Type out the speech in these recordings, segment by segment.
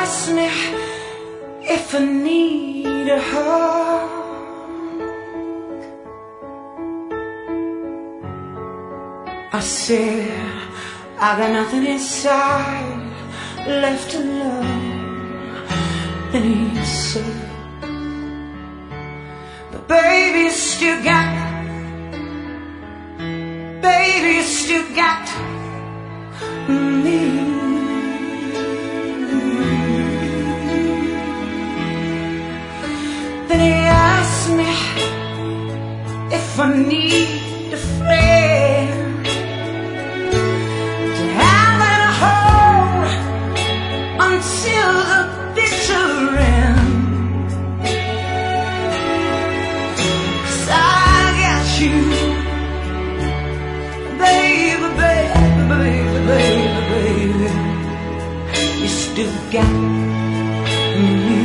ask me if I need a hug, I said I got nothing inside left to love. Then he said, but baby, you still got, baby, you still got me. Then he asked me if I need a friend to have and hold until the bitter end. 'Cause I got you, baby, baby, baby, baby, baby, you still got me.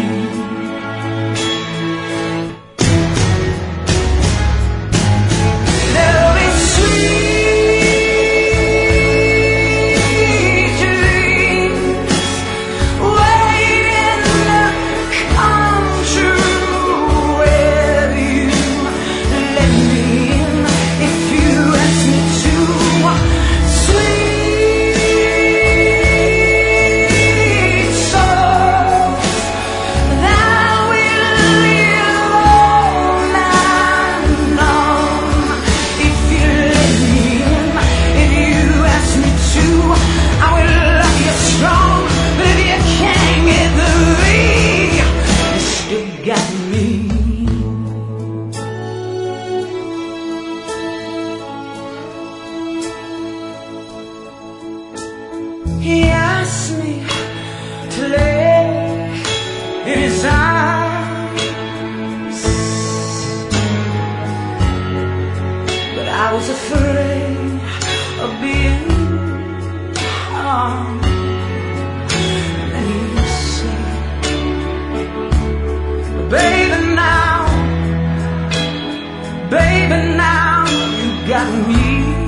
He asked me to lay in his arms, but I was afraid of being harmed. And he said, baby, now you got me.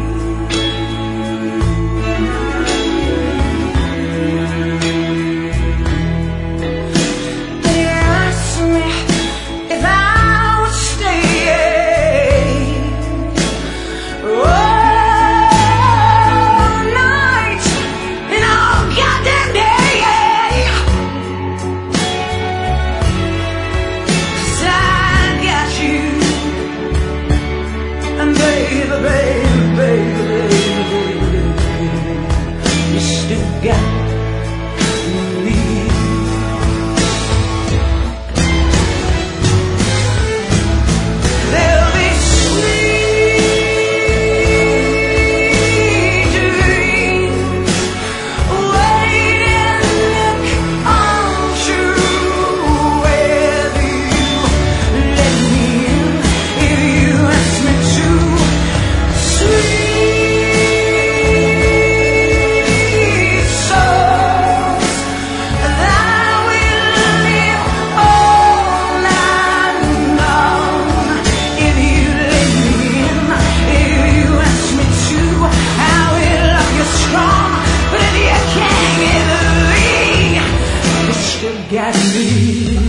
Got me.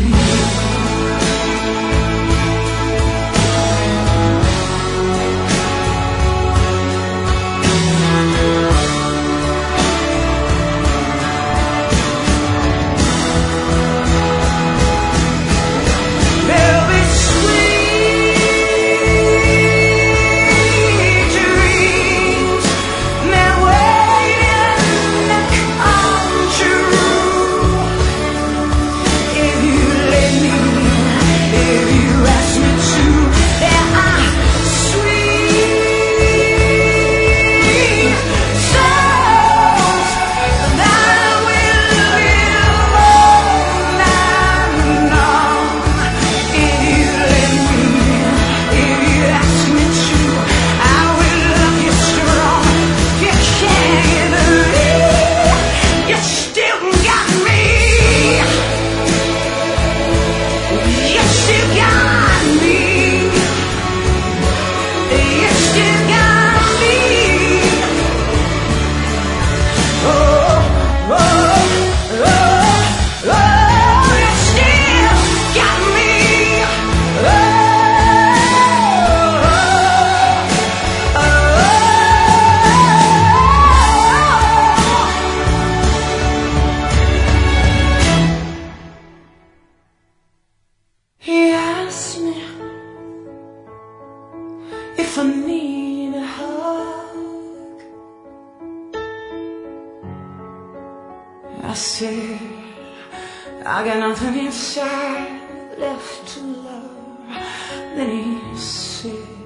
I said, I got nothing inside left to love. Then he said,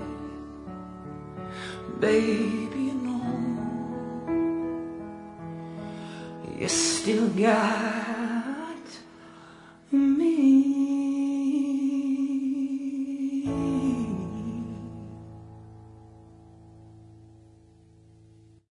baby, you know, you still got